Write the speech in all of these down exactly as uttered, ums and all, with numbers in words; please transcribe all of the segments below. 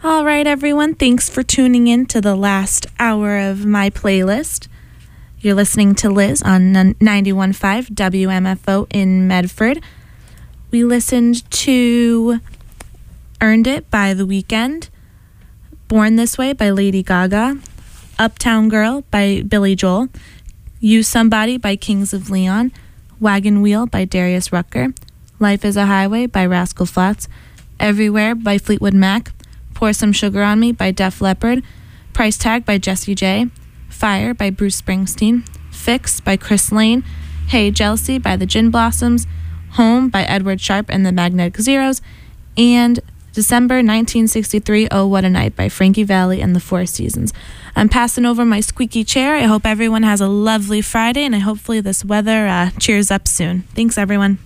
All right, everyone. Thanks for tuning in to the last hour of my playlist. You're listening to Liz on ninety-one point five W M F O in Medford. We listened to Earned It by The Weeknd, Born This Way by Lady Gaga, Uptown Girl by Billy Joel, You Somebody by Kings of Leon, Wagon Wheel by Darius Rucker, Life is a Highway by Rascal Flatts, Everywhere by Fleetwood Mac, Pour Some Sugar on Me by Def Leppard, Price Tag by Jessie J, Fire by Bruce Springsteen, Fix by Chris Lane, Hey Jealousy by the Gin Blossoms, Home by Edward Sharpe and the Magnetic Zeros, and December nineteen sixty-three, Oh What a Night by Frankie Valli and the Four Seasons. I'm passing over my squeaky chair. I hope everyone has a lovely Friday, and I hopefully this weather uh, cheers up soon. Thanks, everyone.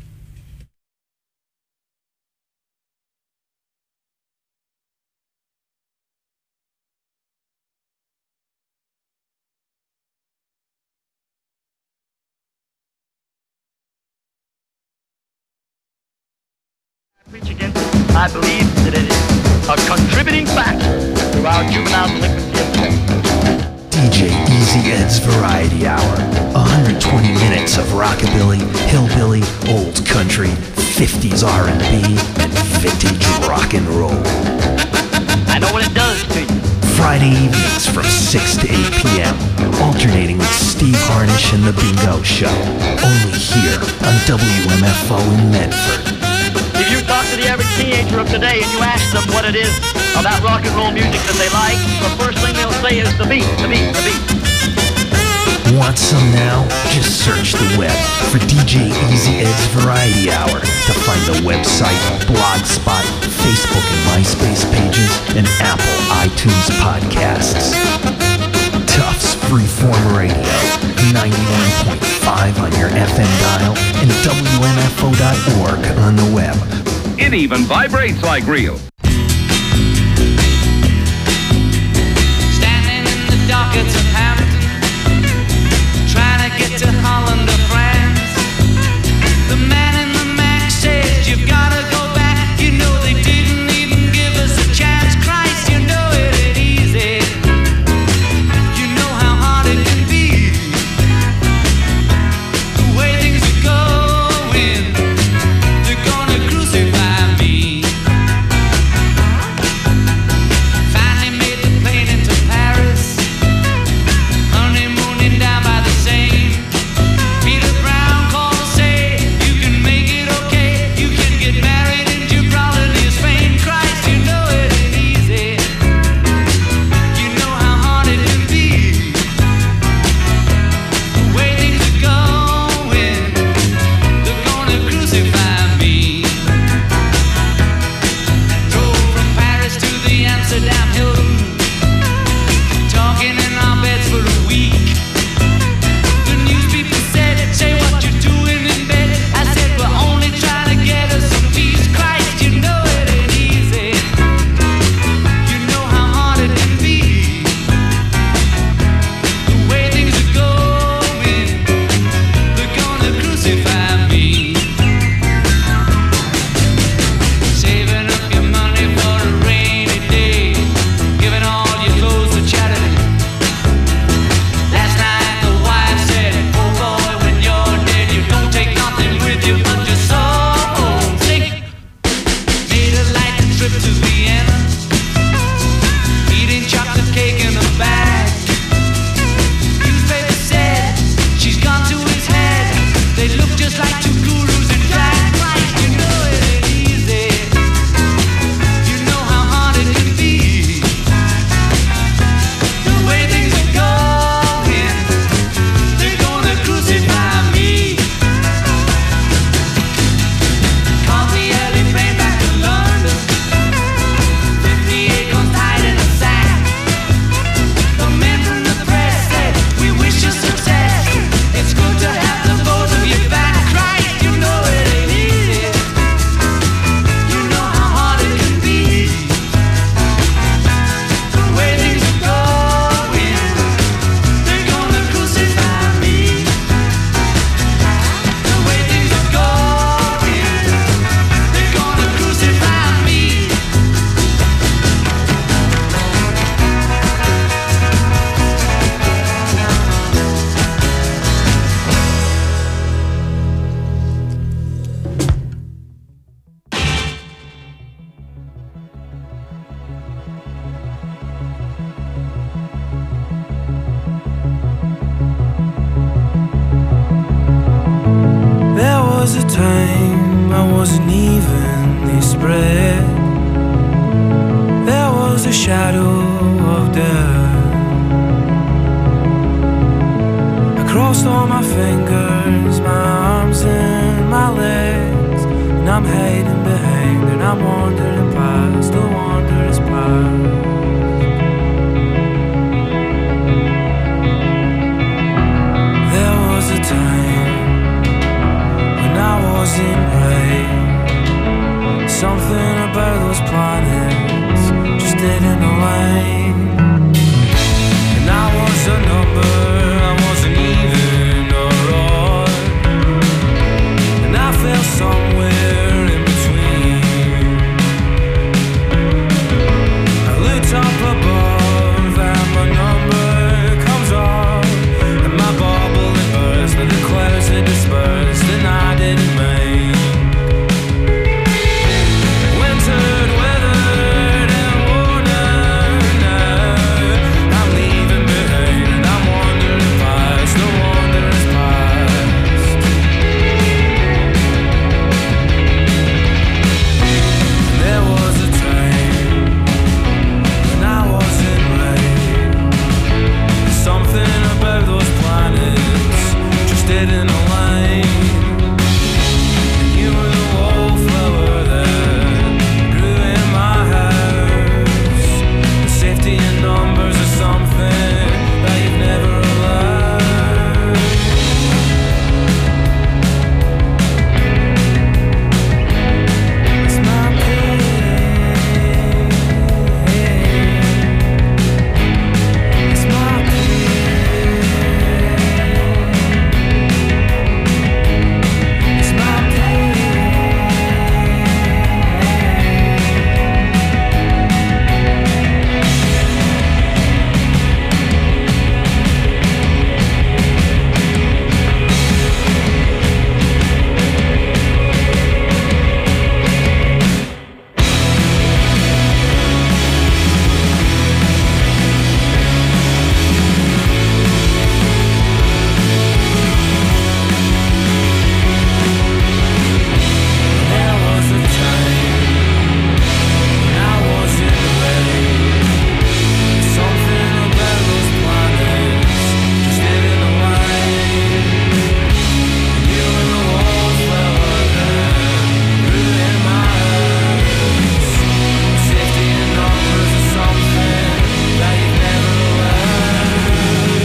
I believe that it is a contributing factor to our juvenile delinquency. D J Easy Ed's Variety Hour. one hundred twenty minutes of rockabilly, hillbilly, old country, fifties R and B, and vintage rock and roll. I know what it does to you. Friday evenings from six to eight p.m. Alternating with Steve Harnish and The Bingo Show. Only here on W M F O in Medford. If you talk to the average teenager of today and you ask them what it is about rock and roll music that they like, the first thing they'll say is the beat, the beat, the beat. Want some now? Just search the web for D J Easy Ed's Variety Hour to find the website, Blogspot, Facebook and MySpace pages, and Apple iTunes podcasts. Tufts Freeform Radio, ninety-one point five on your F M dial, and W M F O dot org on the web. It even vibrates like real. Standing in the dockets of Hampton, trying to get to Holland or France. The man in the Mac says you've got to go back. You know they didn't even give us a chance. Christ, you know it ain't easy. You know how hard it can be. The way things are going, they're gonna crucify me. time I wasn't evenly spread. There was a shadow of death. I crossed all my fingers, my arms and my legs, and I'm hiding behind and I'm wandering past the wanderer's path. There was a time when I wasn't right. Something about those planets just didn't align. And I was a number, I wasn't even or odd. And I fell somewhere in between. I looked up above and my number comes off, and my bubble it burst, but the clouds had dispersed and I didn't mind. Wintered, weathered and worn out now. I'm leaving behind and I'm wandering past the wanderer's past. There was a time when I wasn't right. Something about those planets just didn't align. And you were the wallflower that grew in my house. The safety in numbers is something that you've never allowed. It's my pain. It's my pain. It's my pain. There was a time when I wasn't ready. Something about those planets just didn't align. You were the wallflower that grew in my house. Safety in numbers is something that you've never allowed.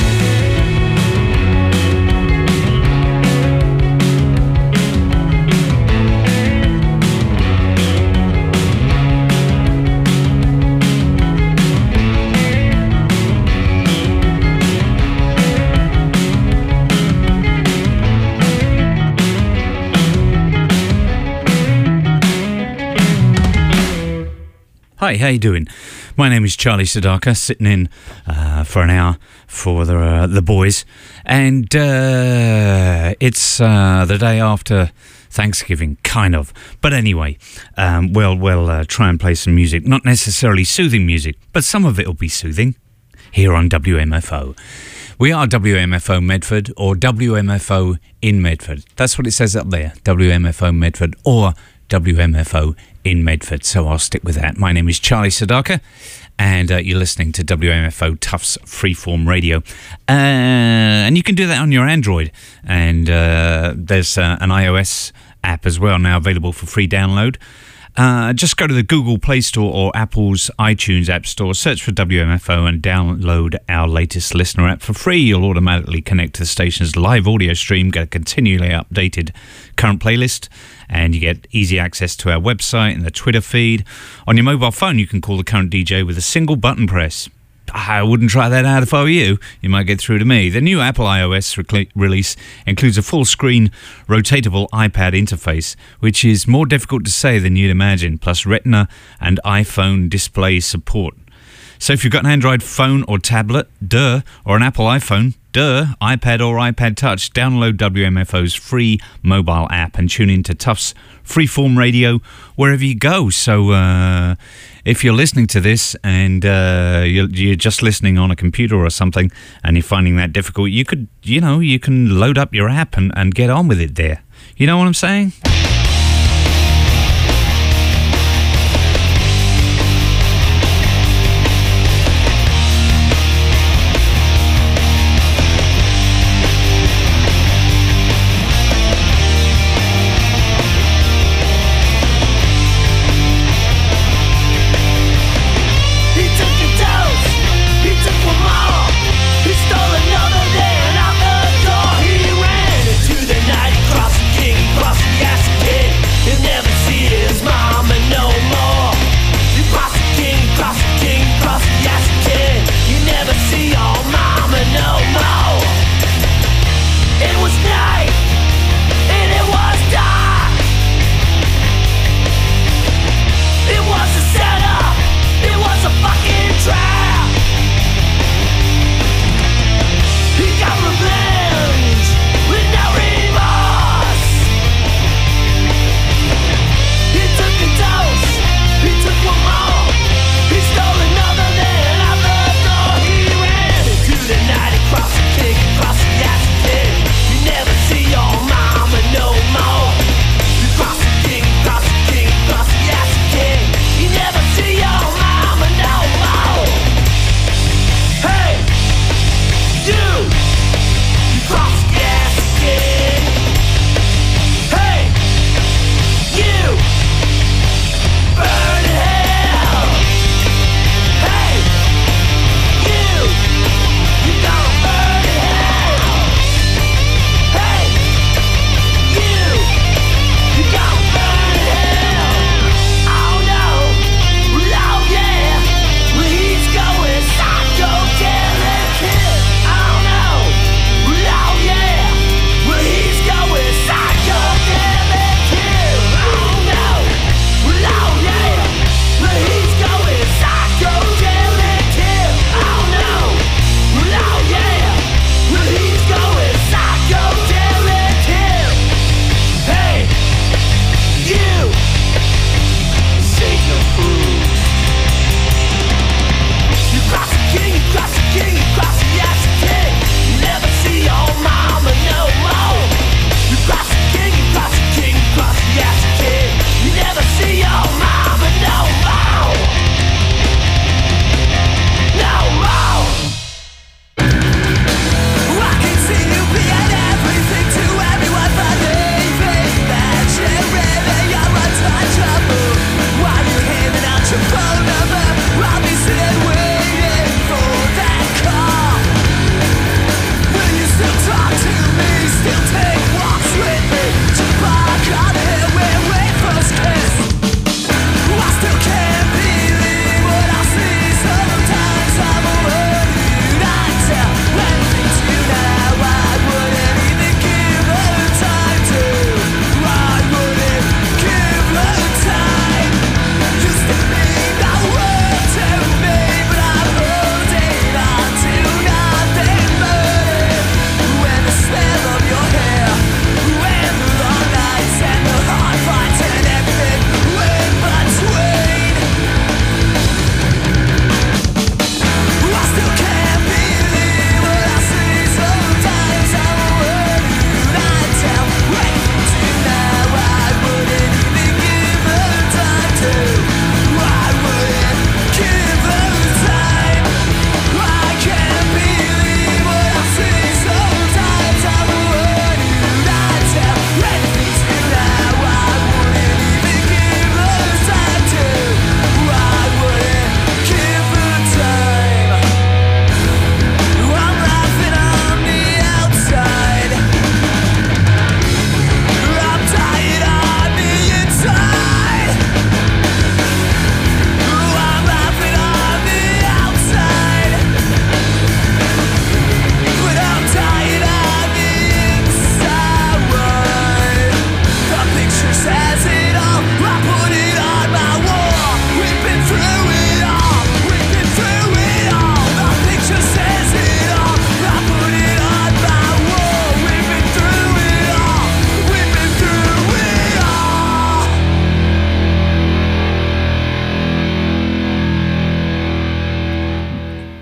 Hi, how you doing? My name is Charlie Sedaka, sitting in uh, for an hour for the uh, the boys, and uh, it's uh, the day after Thanksgiving, kind of. But anyway, um, we'll we'll uh, try and play some music, not necessarily soothing music, but some of it will be soothing. Here on W M F O. We are W M F O Medford or W M F O in Medford. That's what it says up there, W M F O Medford or W M F O in Medford. So I'll stick with that. My name is Charlie Sedaka, and uh, you're listening to W M F O Tufts Freeform Radio. Uh, and you can do that on your Android. And uh, there's uh, an iOS app as well now available for free download. Uh, just go to the Google Play Store or Apple's iTunes App Store, search for W M F O and download our latest listener app for free. You'll automatically connect to the station's live audio stream, get a continually updated current playlist, and you get easy access to our website and the Twitter feed. On your mobile phone, you can call the current D J with a single button press. I wouldn't try that out if I were you. You might get through to me. The new Apple iOS rec- release includes a full-screen, rotatable iPad interface, which is more difficult to say than you'd imagine, plus Retina and iPhone display support. So if you've got an Android phone or tablet, duh, or an Apple iPhone, duh, iPad or iPad Touch, download W M F O's free mobile app and tune in to Tufts Freeform Radio wherever you go. So uh, if you're listening to this and uh, you're, you're just listening on a computer or something and you're finding that difficult, you could, you know, you can load up your app and, and get on with it there. You know what I'm saying? Yes.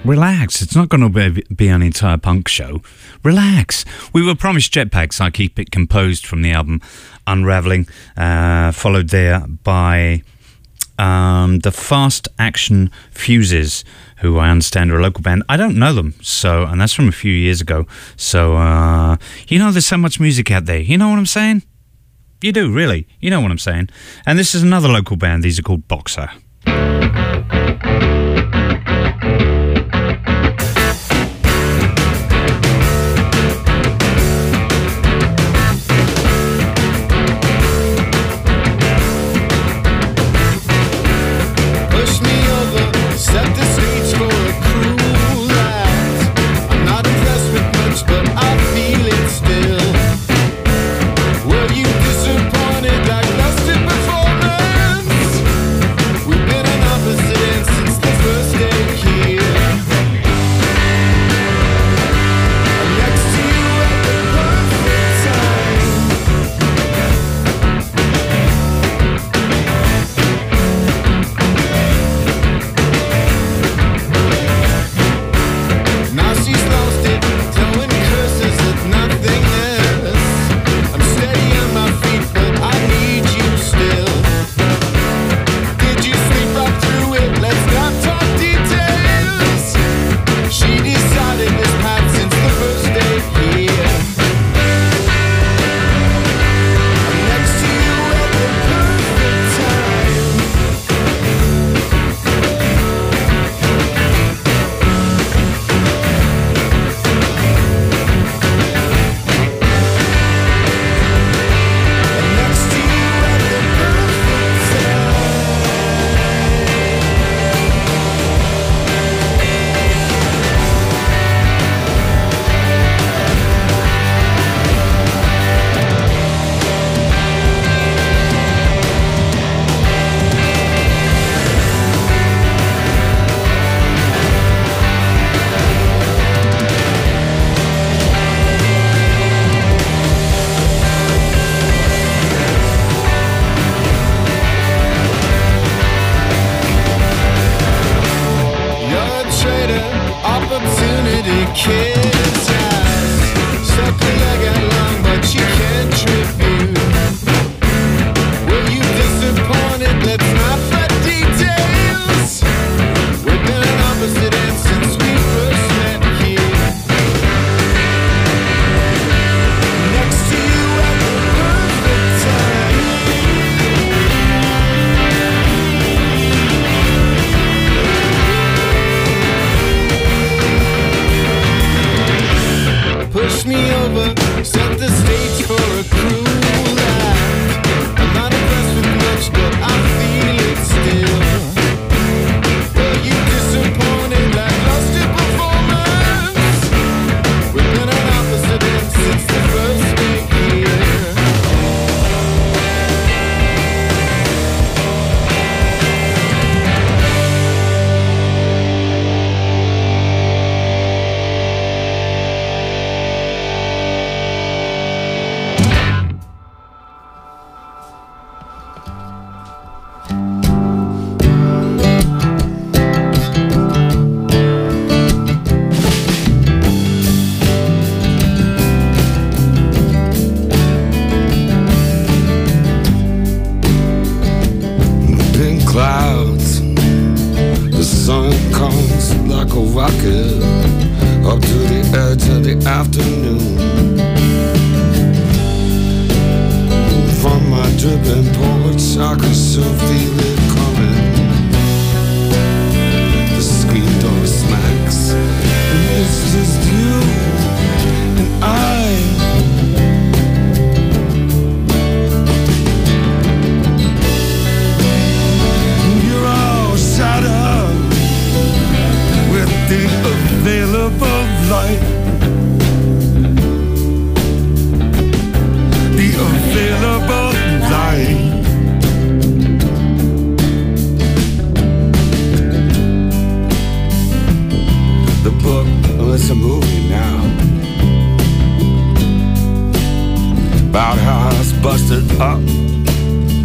Relax. It's not going to be, be an entire punk show. Relax. We were promised Jetpacks. I Keep It Composed from the album Unraveling, uh, followed there by um, the Fast Action Fuses, who I understand are a local band. I don't know them, so and that's from a few years ago. So, uh, you know, there's so much music out there. You know what I'm saying? You do, really. You know what I'm saying. And this is another local band. These are called Boxer.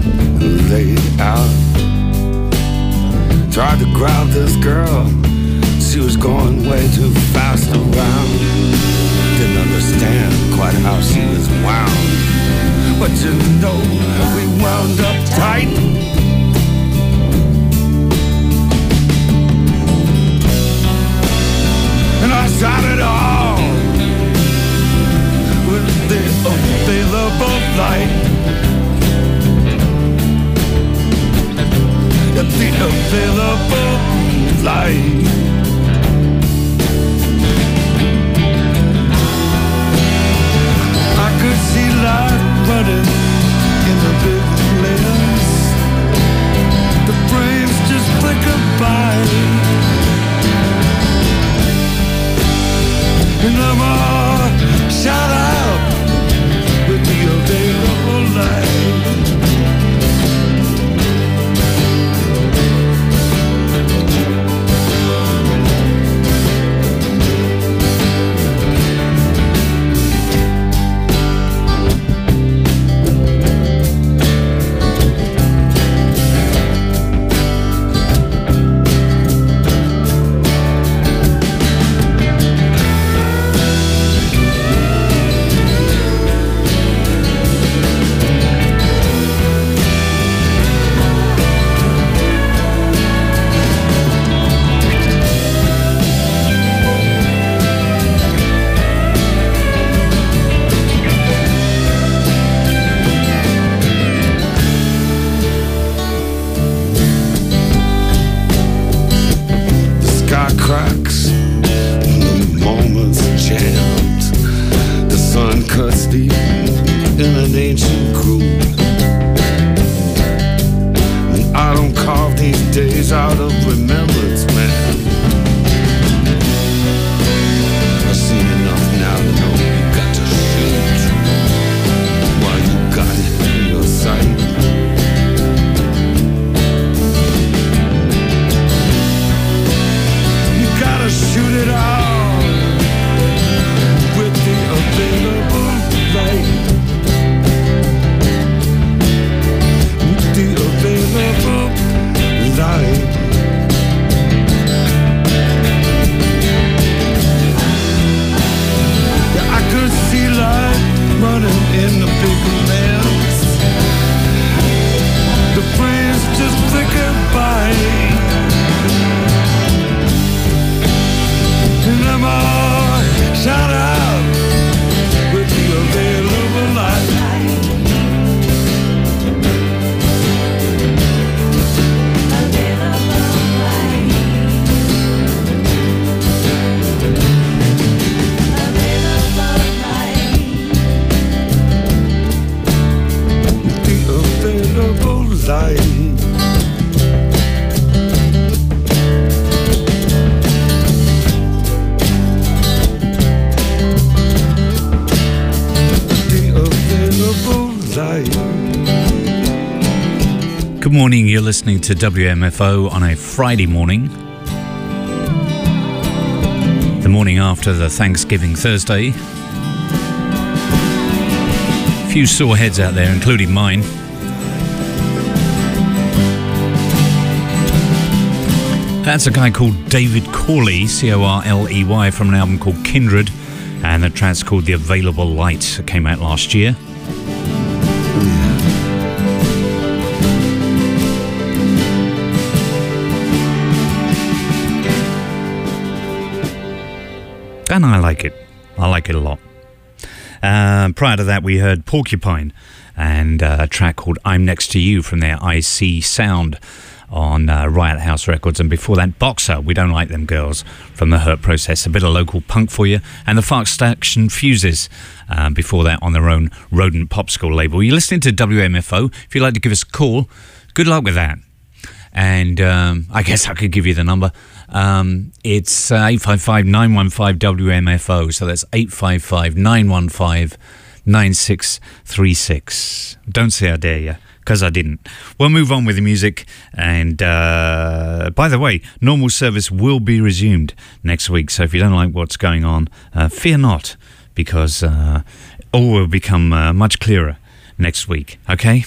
Tried to grab this girl She was going way too fast around. Didn't understand quite how she was wound. But you know, we wound up tight. And I shot it all with the available light. The available light. I could see light running in the big lens. The frames just flickered by. And I'm all shot out with the available light. Good morning, you're listening to W M F O on a Friday morning. The morning after the Thanksgiving Thursday. A few sore heads out there, including mine. That's a guy called David Corley, C O R L E Y, from an album called Kindred, and the track's called The Available Light. It came out last year. And I like it. I like it a lot. Uh, prior to that, we heard Porcupine and uh, a track called I'm Next to You from their I C Sound on uh, Riot House Records. And before that, Boxer, We Don't Like Them Girls from the Hurt Process. A bit of local punk for you. And the Fart Station Fuses uh, before that on their own Rodent Popsicle label. You're listening to W M F O. If you'd like to give us a call, good luck with that. And um, I guess I could give you the number. Um, it's uh, eight five five, nine one five, W M F O. So that's eight five five, nine one five, nine six three six. Don't say I dare you, because I didn't. We'll move on with the music. And uh, by the way, normal service will be resumed next week. So if you don't like what's going on, uh, fear not, because uh, all will become uh, much clearer next week. Okay?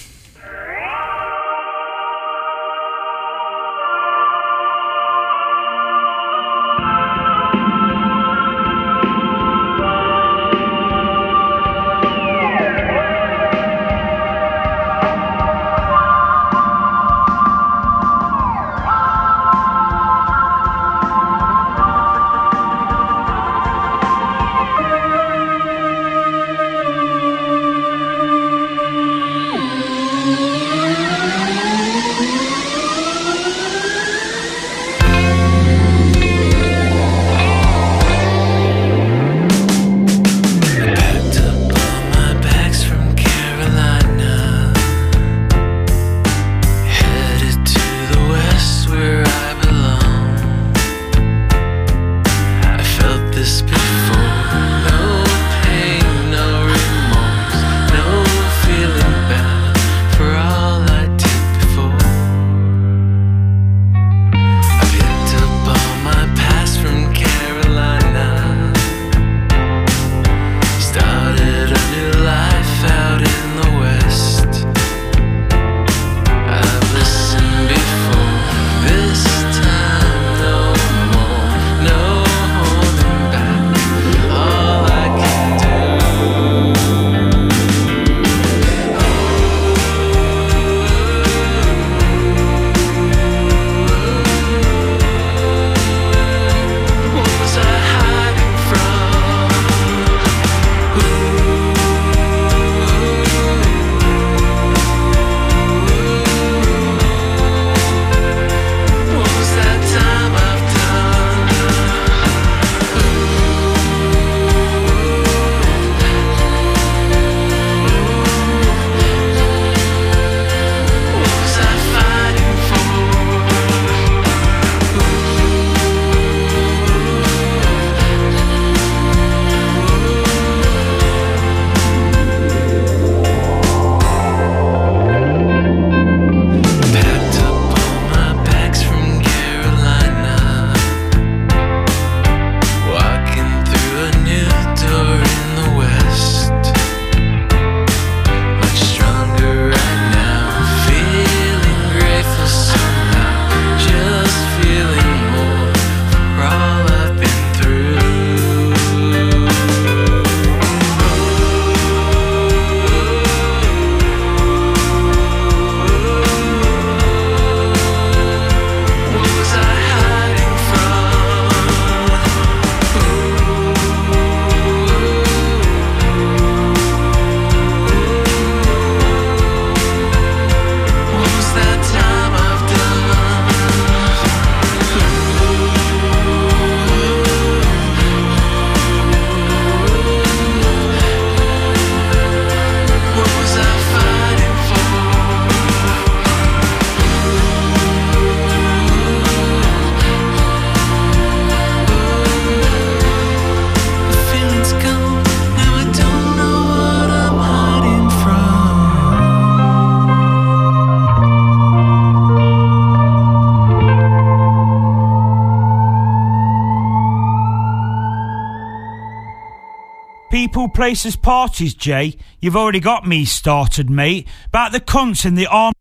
people, places, parties, Jay. You've already got me started, mate. About the cunts in the army.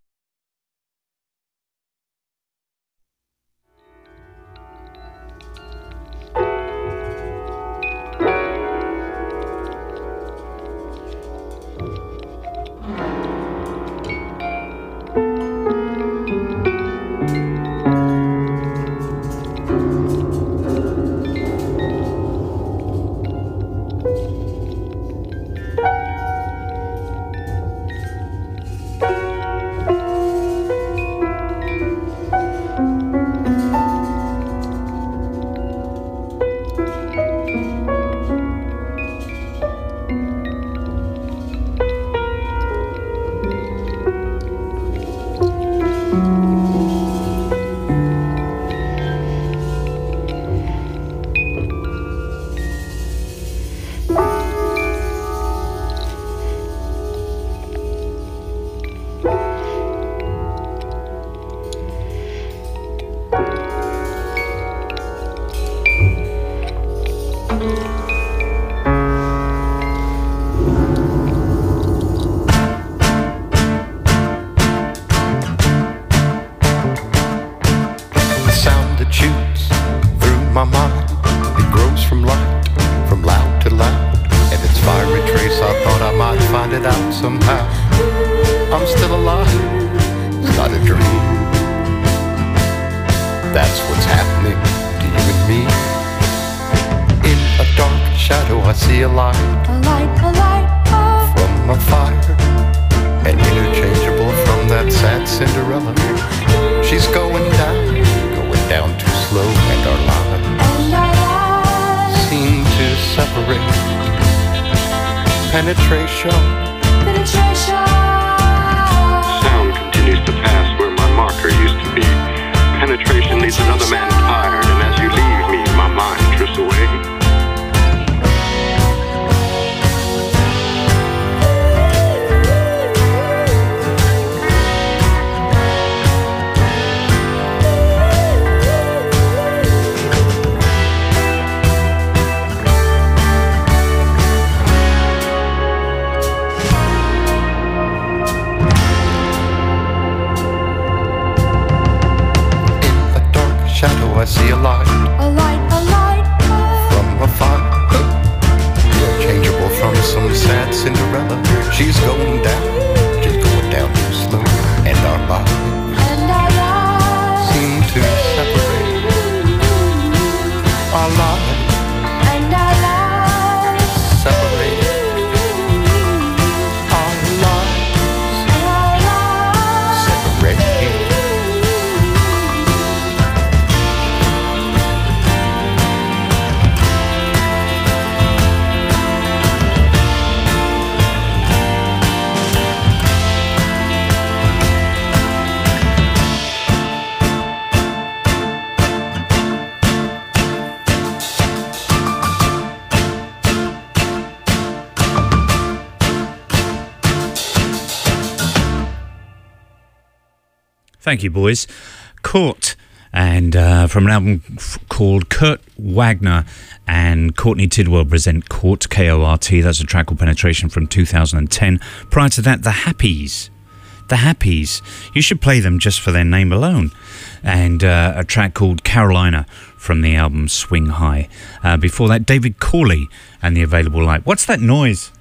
Thank you, boys. Caught, and uh, from an album f- called Kurt Wagner and Courtney Tidwell present Caught, K O R T. That's a track called Penetration from two thousand ten. Prior to that, The Happies. The Happies. You should play them just for their name alone. And uh, a track called Carolina from the album Swing High. Uh, before that, David Corley and The Available Light. What's that noise?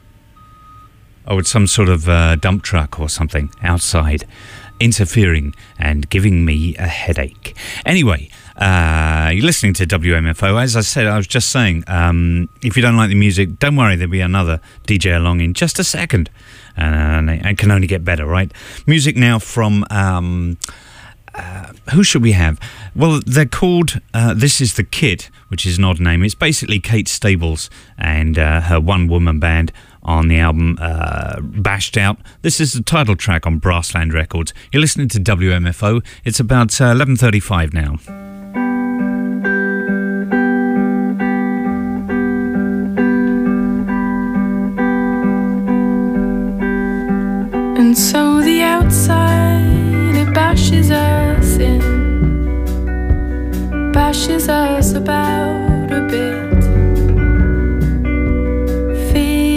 Oh, it's some sort of uh, dump truck or something outside, interfering and giving me a headache. Anyway, uh, you're listening to W M F O. As I said, I was just saying, um, if you don't like the music, don't worry, there'll be another D J along in just a second. And it can only get better, right? Music now from... Um, uh, who should we have? Well, they're called uh, This Is The Kit, which is an odd name. It's basically Kate Stables and uh, her one-woman band on the album uh, Bashed Out. This is the title track on Brassland Records. You're listening to W M F O. It's about uh, eleven thirty-five now. And so the outside, it bashes us in, bashes us about a bit. Feel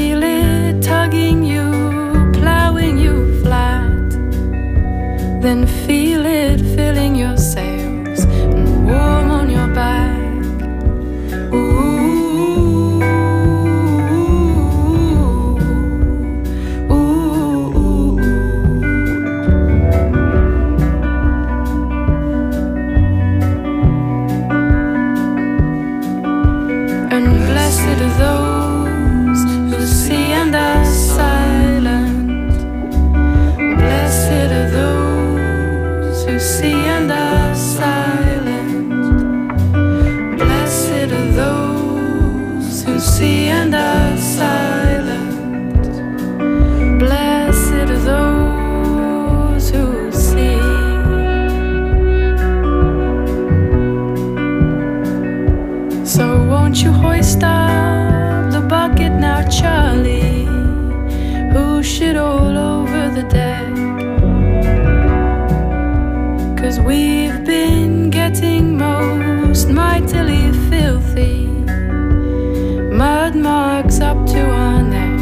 we've been getting most mightily filthy, mud marks up to our necks.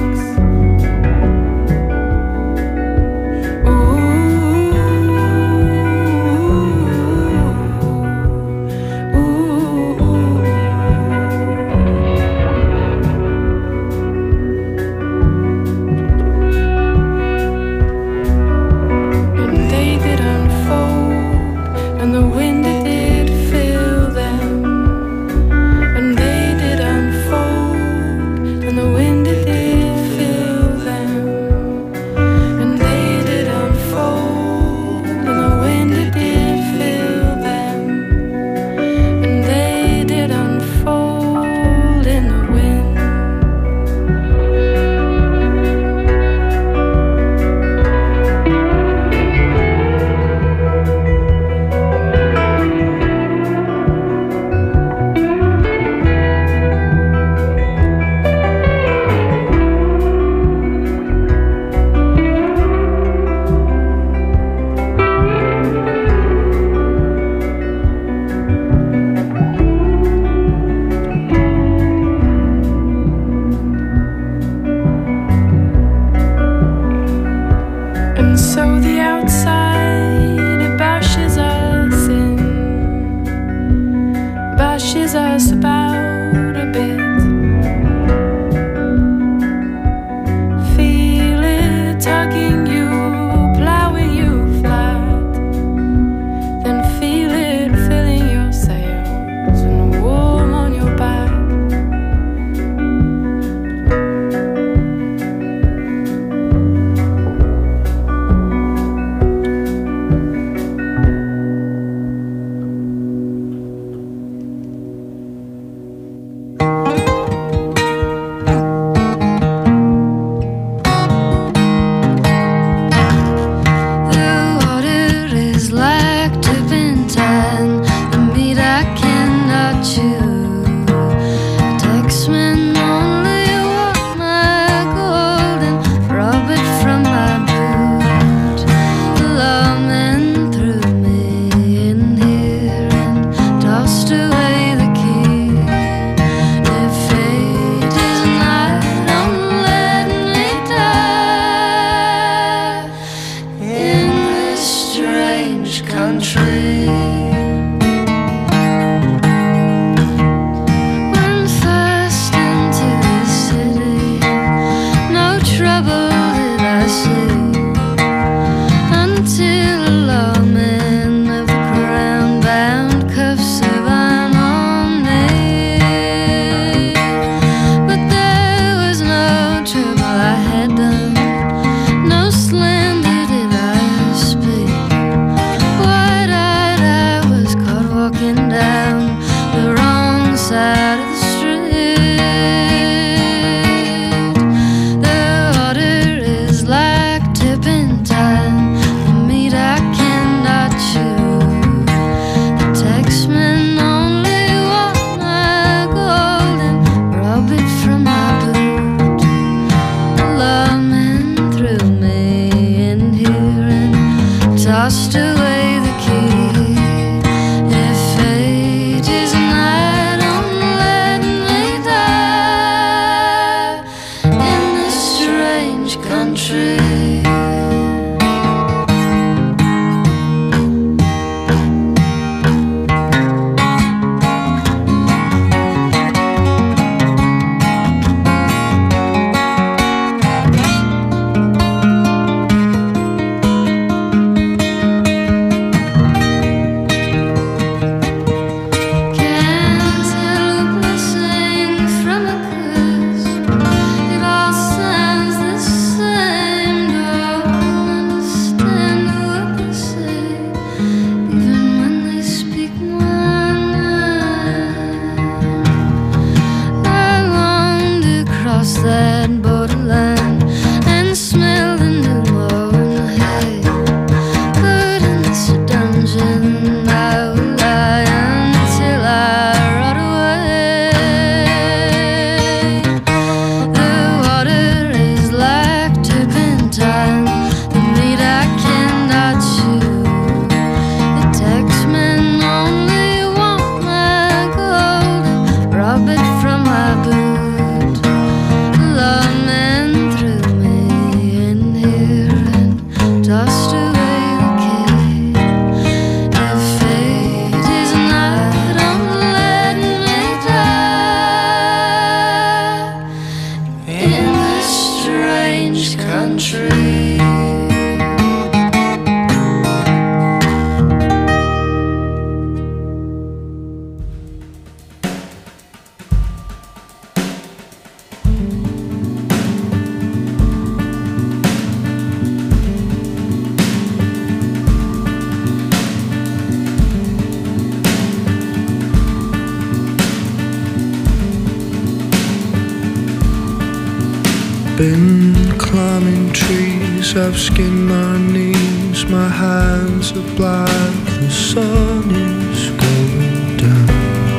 been climbing trees, I've skinned my knees, my hands are black, the sun is going down.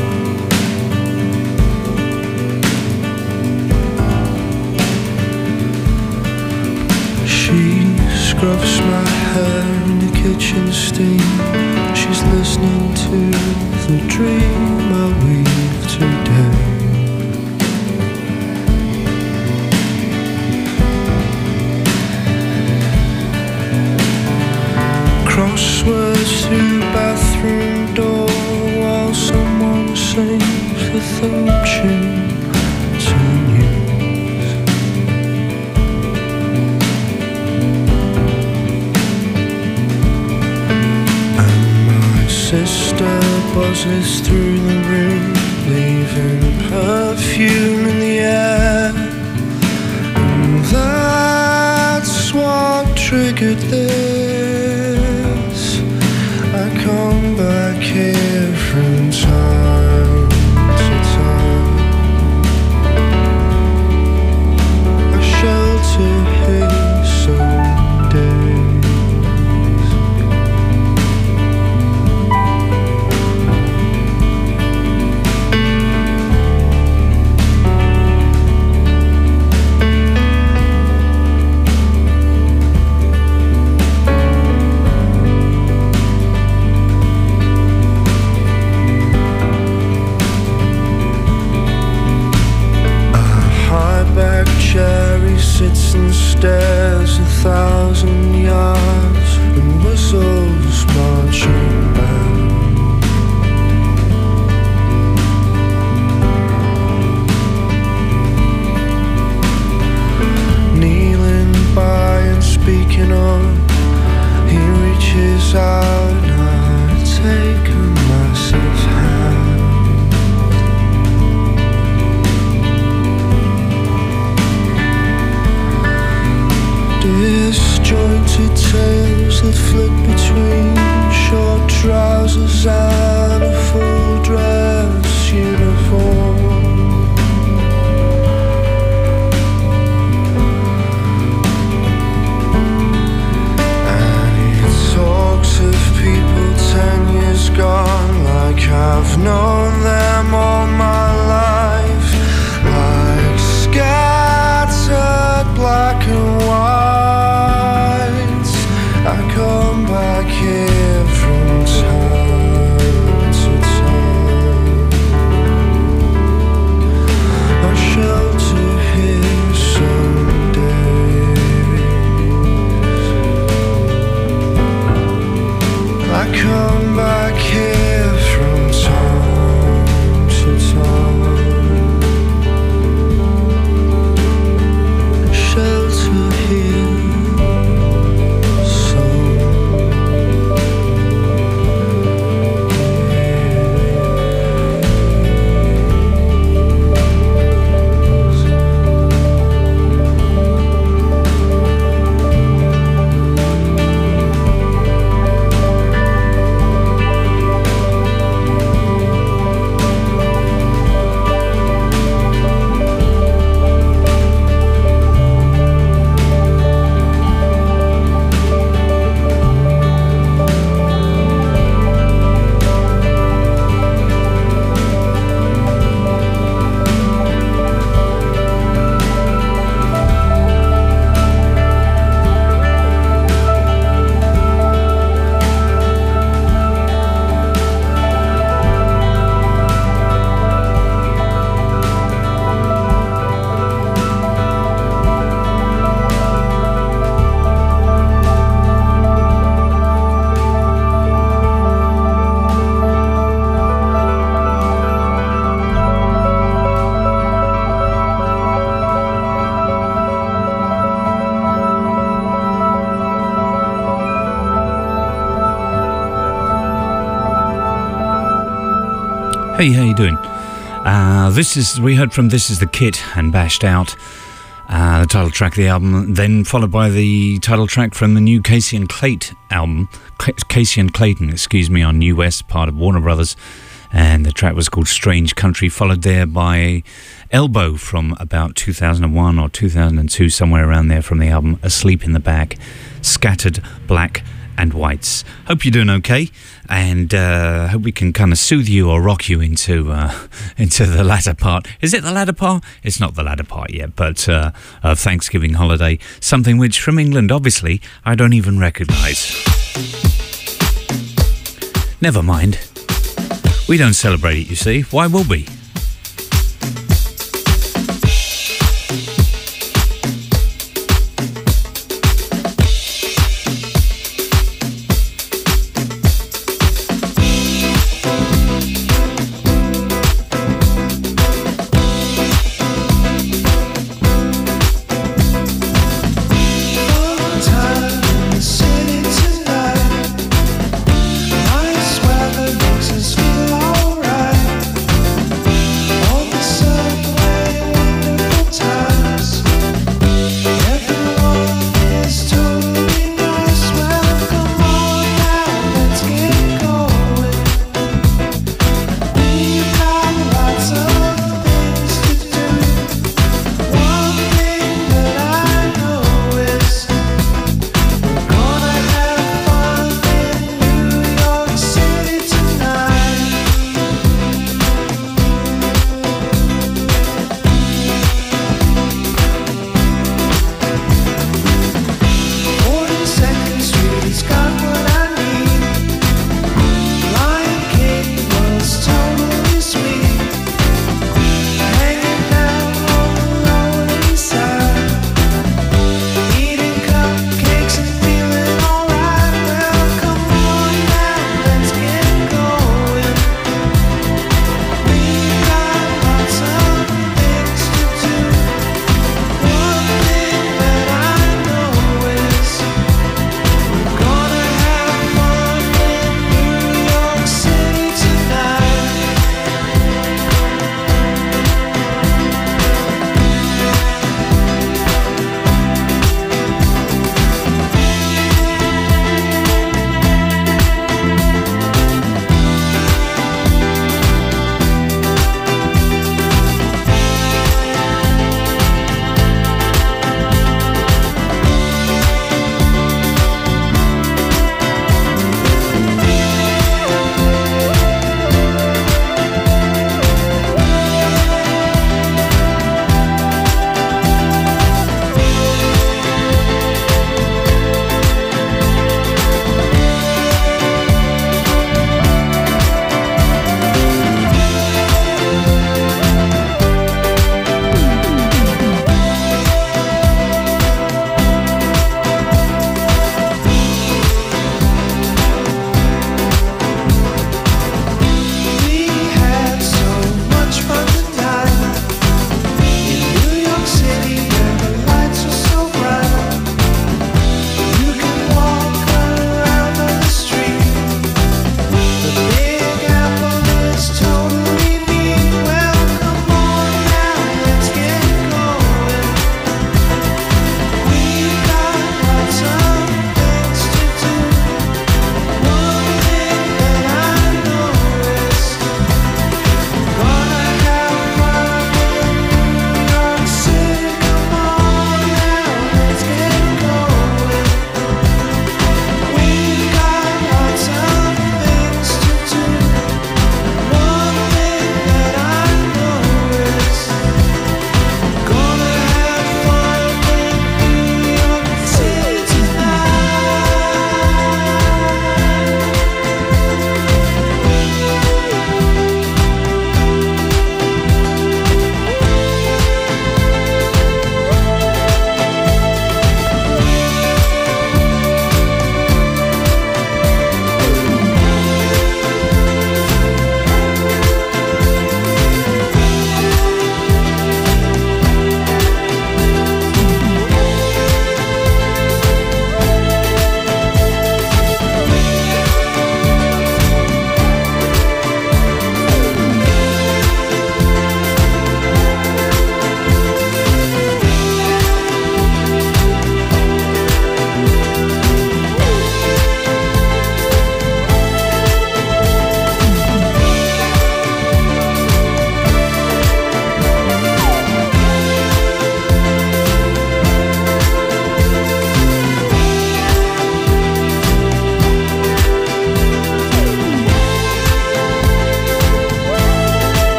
She scrubs my hair in the kitchen steam, she's listening to the dream I weave today. Crosswords through bathroom door while someone sings the theme tune to news. And my sister buzzes through the room, leaving perfume in the air. And that's what triggered this. I come back here from time to time. I shelter here some days. Cherry sits and stares a thousand yards and whistles marching band. Kneeling by and speaking on, he reaches out and I take a massive hand. Disjointed tales that flit between short trousers and a full dress uniform. And he talks of people ten years gone like I've known them all my life, like scattered black and white. I come back here from time to time. I shelter here some days. I come back here from time to time. Shelter here. Hey, how you doing? Uh, this is we heard from This Is the Kit and Bashed Out, uh, the title track of the album, then followed by the title track from the new Casey and Clayton album, Casey and Clayton, excuse me, on New West, part of Warner Brothers, and the track was called Strange Country, followed there by Elbow from about two thousand one or two thousand two, somewhere around there, from the album Asleep in the Back, Scattered Black and Whites. Hope you're doing okay, and uh, hope we can kind of soothe you or rock you into uh, into the latter part. Is it the latter part? It's not the latter part yet, but uh, of Thanksgiving holiday, something which from England, obviously, I don't even recognise. Never mind. We don't celebrate it, you see. Why would we? Nice weather makes us feel alright.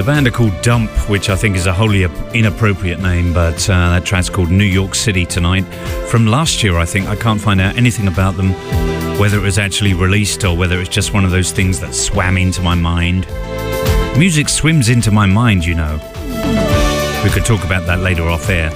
band are called Dump, which I think is a wholly inappropriate name, but uh, that track's called New York City Tonight. From last year, I think. I can't find out anything about them, whether it was actually released or whether it's just one of those things that swam into my mind. Music swims into my mind, you know. We could talk about that later off air.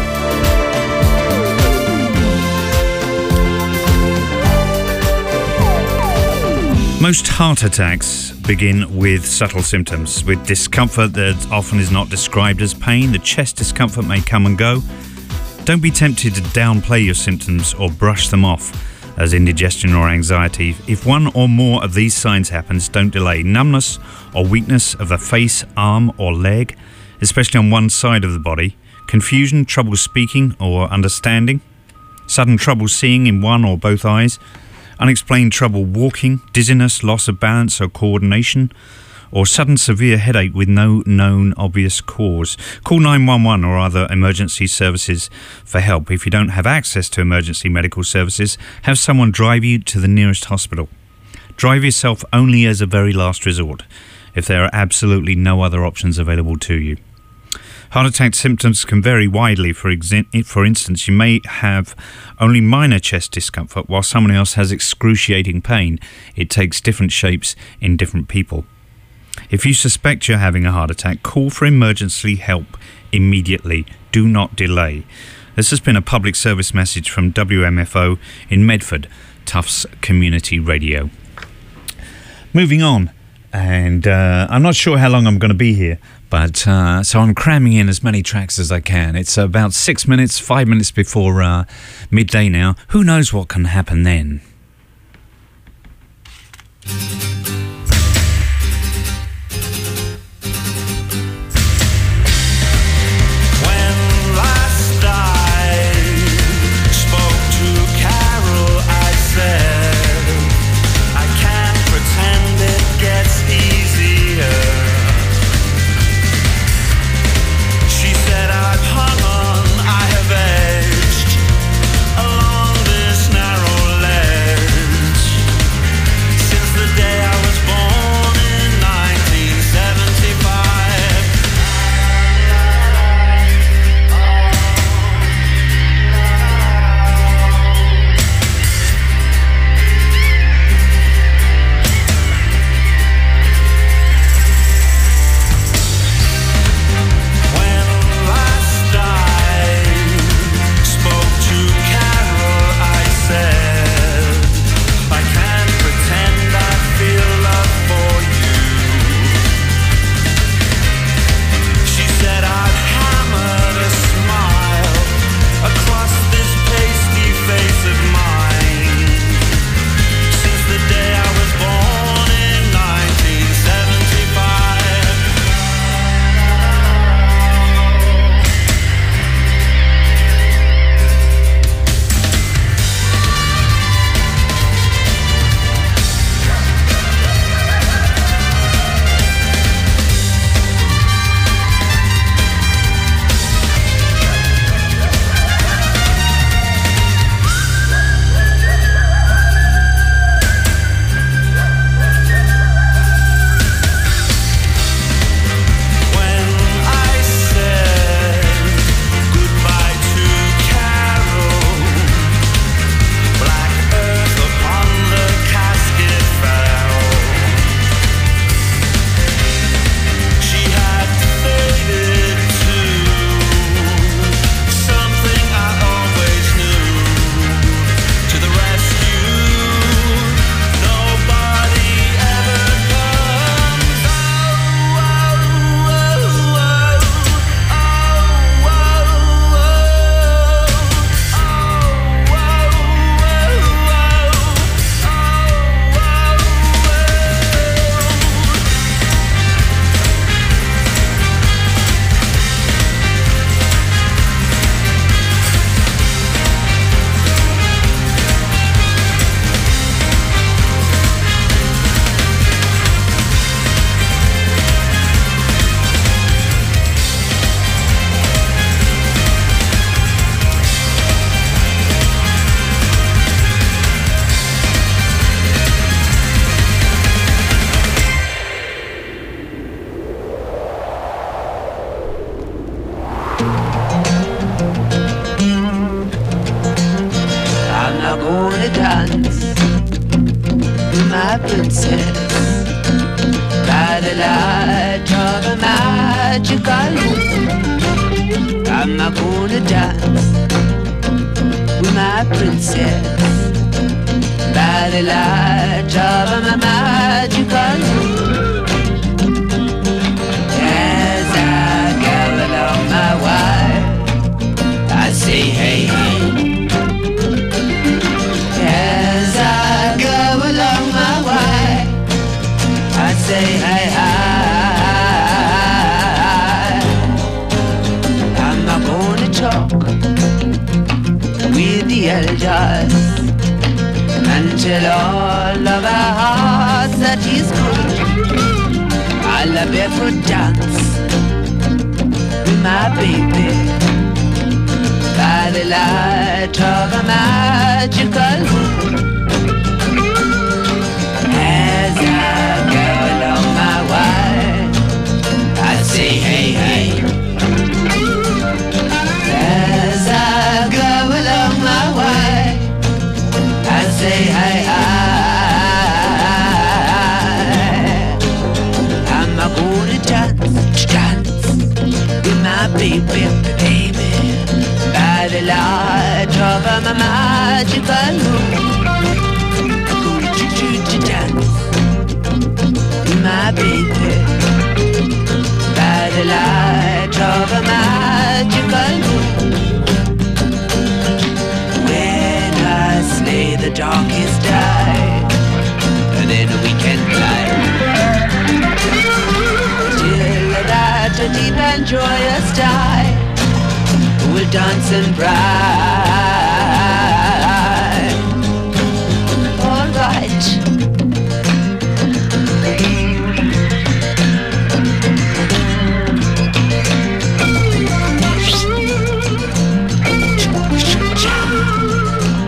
Most heart attacks begin with subtle symptoms, with discomfort that often is not described as pain. The chest discomfort may come and go. Don't be tempted to downplay your symptoms or brush them off as indigestion or anxiety. If one or more of these signs happens, don't delay. Numbness or weakness of the face, arm or leg, especially on one side of the body. Confusion, trouble speaking or understanding. Sudden trouble seeing in one or both eyes. Unexplained trouble walking, dizziness, loss of balance or coordination, or sudden severe headache with no known obvious cause. Call nine one one or other emergency services for help. If you don't have access to emergency medical services, have someone drive you to the nearest hospital. Drive yourself only as a very last resort, if there are absolutely no other options available to you. Heart attack symptoms can vary widely. For, exa- for instance, you may have only minor chest discomfort while someone else has excruciating pain. It takes different shapes in different people. If you suspect you're having a heart attack, call for emergency help immediately. Do not delay. This has been a public service message from W M F O in Medford, Tufts Community Radio. Moving on, and uh, I'm not sure how long I'm going to be here, but uh, so I'm cramming in as many tracks as I can. It's about six minutes, five minutes before uh, midday now. Who knows what can happen then? Along this narrow ledge. I gonna dance with my princess by the light of a magical moon? I'm not gonna dance with my princess by the light of a magical moon. As I go along my way, I say hey hey. As I go along my way, I say hey hi. I'm not gonna talk with the elders until all of our hearts that is good. I'll have ever dance with my baby by the light of a magical moon. As I go along my way, I say hey hey. As I go along my way, I say hey hi. I'm a gonna dance, dance with my baby, baby by the light of a magical moon. I'm gonna to dance with my baby by the light of a magical moon. When I slay the darkest night, and then we can fly till that a deep and joyous tide. We'll dance and bright.